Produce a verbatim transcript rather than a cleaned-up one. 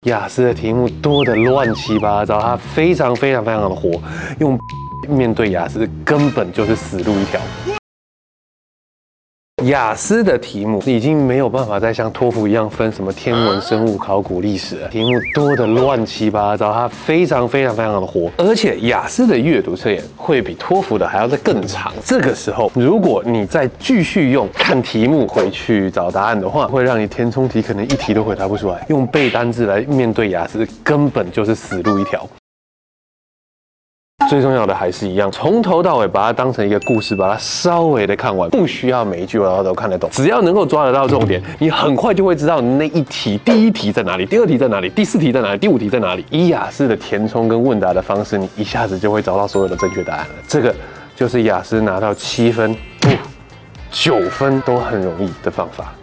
雅思的题目多得乱七八糟，它非常非常非常的活，用面对雅思根本就是死路一条。 雅思的题目已经没有办法再像托福一样分什么天文、生物、考古、历史了，题目多得乱七八糟，它非常非常非常的活，而且雅思的阅读测验会比托福的还要再更长。这个时候，如果你再继续用看题目回去找答案的话，会让你填充题可能一题都回答不出来，用背单字来面对雅思根本就是死路一条。 最重要的还是一样，从头到尾把它当成一个故事，把它稍微的看完，不需要每一句话都看得懂，只要能够抓得到重点，你很快就会知道那一题第一题在哪里，第二题在哪里，第四题在哪里，第五题在哪里。以雅思的填充跟问答的方式，你一下子就会找到所有的正确答案了。这个就是雅思拿到七分、不九分都很容易的方法。